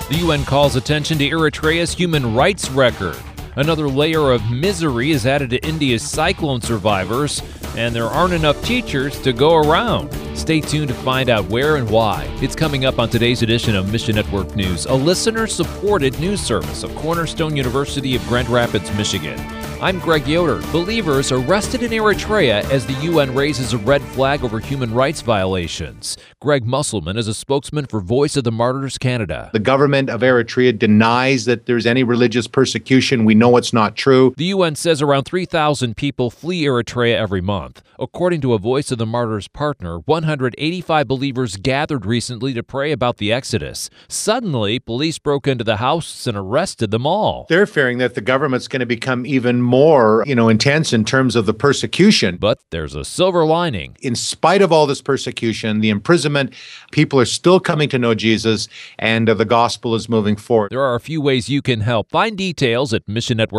The UN calls attention to Eritrea's human rights record. Another layer of misery is added to India's cyclone survivors, and there aren't enough teachers to go around. Stay tuned to find out where and why. It's coming up on today's edition of Mission Network News, a listener-supported news service of Cornerstone University of Grand Rapids, Michigan. I'm Greg Yoder. Believers arrested in Eritrea as the UN raises a red flag over human rights violations. Greg Musselman is a spokesman for Voice of the Martyrs Canada. The government of Eritrea denies that there's any religious persecution. We know it's not true. The UN says around 3,000 people flee Eritrea every month. According to a Voice of the Martyrs partner, 185 believers gathered recently to pray about the exodus. Suddenly, police broke into the house and arrested them all. They're fearing that the government's going to become even more, intense in terms of the persecution. But there's a silver lining. In spite of all this persecution, the imprisonment, people are still coming to know Jesus, and the gospel is moving forward. There are a few ways you can help. Find details at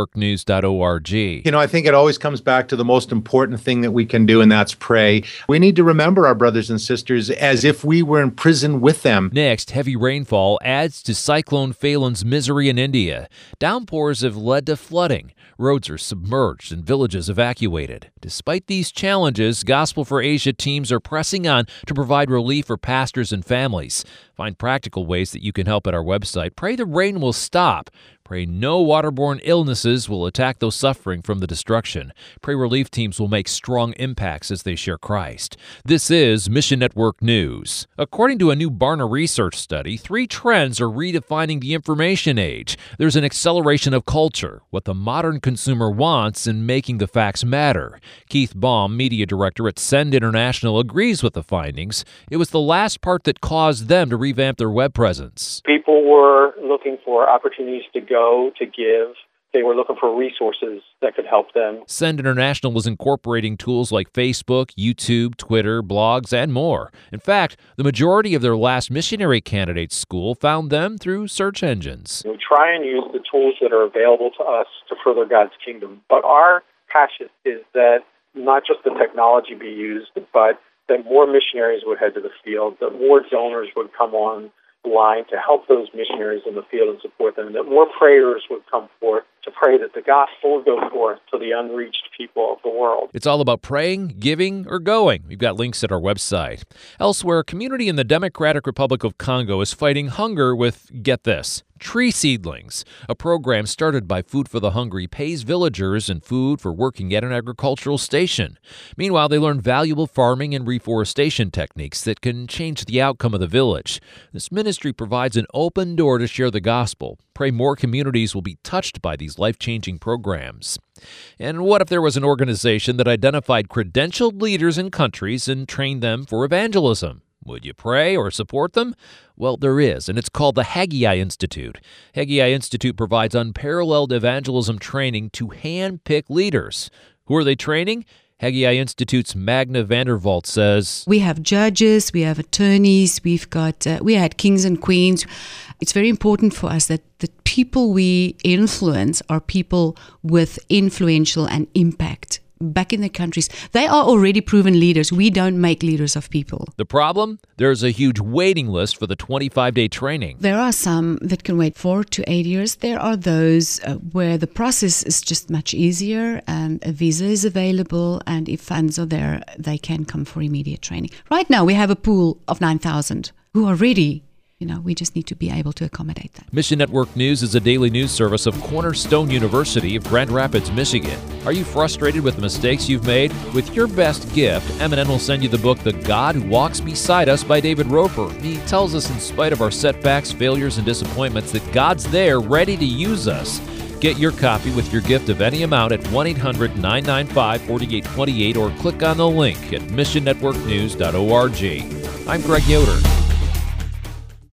missionnetworknews.org. I think it always comes back to the most important thing that we can do, and that's pray. We need to remember our brothers and sisters as if we were in prison with them. Next, heavy rainfall adds to Cyclone Phelan's misery in India. Downpours have led to flooding. Roads are submerged and villages evacuated. Despite these challenges, Gospel for Asia teams are pressing on to provide relief for pastors and families. Find practical ways that you can help at our website. Pray the rain will stop. Pray no waterborne illnesses will attack those suffering from the destruction. Pray relief teams will make strong impacts as they share Christ. This is Mission Network News. According to a new Barna research study, 3 trends are redefining the information age. There's an acceleration of culture, what the modern consumer wants, and making the facts matter. Keith Baum, media director at Send International, agrees with the findings. It was the last part that caused them to revamp their web presence. People were looking for opportunities to go, to give. They were looking for resources that could help them. Send International was incorporating tools like Facebook, YouTube, Twitter, blogs, and more. In fact, the majority of their last missionary candidates school found them through search engines. We try and use the tools that are available to us to further God's kingdom. But our passion is that not just the technology be used, but that more missionaries would head to the field, that more donors would come on line to help those missionaries in the field and support them, that more prayers would come forth to pray that the gospel would go forth to the unreached people of the world. It's all about praying, giving, or going. We've got links at our website. Elsewhere, a community in the Democratic Republic of Congo is fighting hunger with, get this, tree seedlings. A program started by Food for the Hungry pays villagers and food for working at an agricultural station. Meanwhile, they learn valuable farming and reforestation techniques that can change the outcome of the village. This ministry provides an open door to share the gospel. Pray more communities will be touched by these life-changing programs. And what if there was an organization that identified credentialed leaders in countries and trained them for evangelism? Would you pray or support them? Well, there is, and it's called the Haggai Institute. Haggai Institute provides unparalleled evangelism training to hand-pick leaders. Who are they training? Haggai Institute's Magna Vandervalt says, we have judges, we have attorneys, we had kings and queens. It's very important for us that the people we influence are people with influential and impact back in their countries. They are already proven leaders. We don't make leaders of people. The problem? There's a huge waiting list for the 25-day training. There are some that can wait 4 to 8 years. There are those where the process is just much easier and a visa is available, and if funds are there, they can come for immediate training. Right now, we have a pool of 9,000 who are ready. We just need to be able to accommodate that. Mission Network News is a daily news service of Cornerstone University of Grand Rapids, Michigan. Are you frustrated with the mistakes you've made? With your best gift, M&N will send you the book, The God Who Walks Beside Us by David Roper. He tells us in spite of our setbacks, failures, and disappointments that God's there ready to use us. Get your copy with your gift of any amount at 1-800-995-4828 or click on the link at missionnetworknews.org. I'm Greg Yoder.